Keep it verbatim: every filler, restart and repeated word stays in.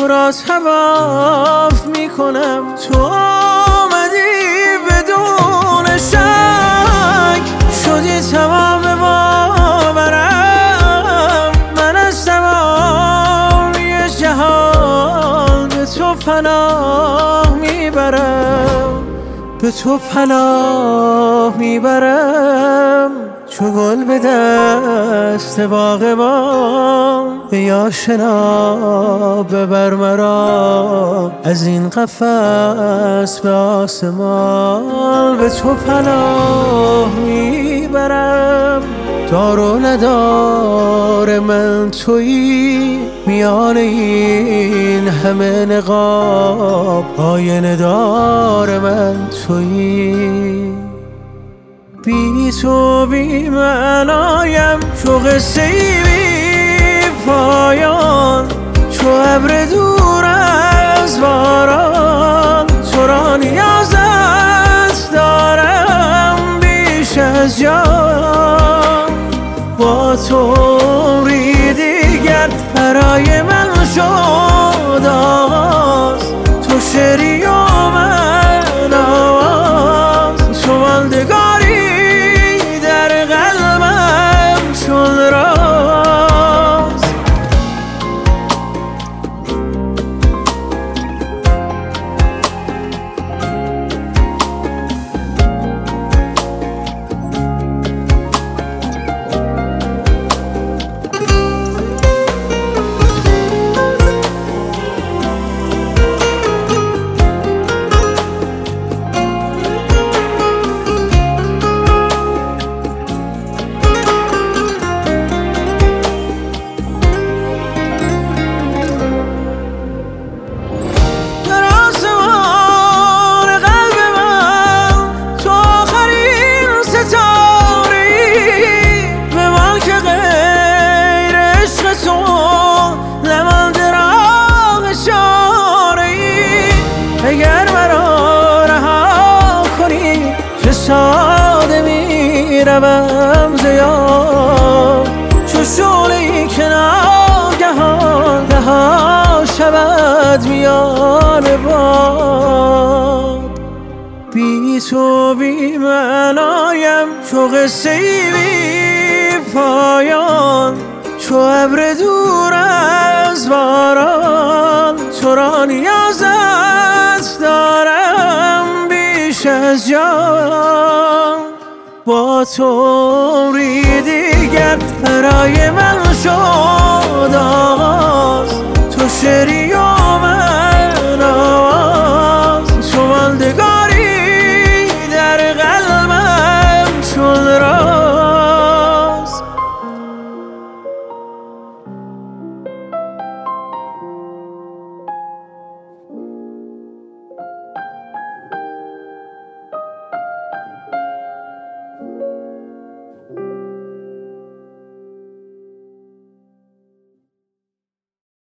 را طواف میکنم. تو آمدی بدون شک، شدی تمام باورم. من از تمامی جهان به تو پناه میبرم، به تو پناه میبرم. چو گل به دست باغبان، ای آشنا ببر مرا از این قفس به آسمان. به تو پناه میبرم، دار و ندار من تویی، میان این همه نقاب آینه دار من تویی. بی تو بی معنایم، چو قصه ای بی پایان، چو ابر دور از باران. تو را نیازت دارم بیش از جان، با تو عمری دیگر برای من شد آغاز. تو شعری و من آواز، تو ماندگاری در قلبم چون راز. اگر مرا رها کنی چه ساده می روم ز یاد. چو شعله‌ای که ناگهان رها شود میان باد. بی تو بی معنایم، چو قصه ای بی پایان، چو ابر دور از باران. تو را نیازت دارم بیش از جان، با تو عمری دیگر برای من شد آغاز.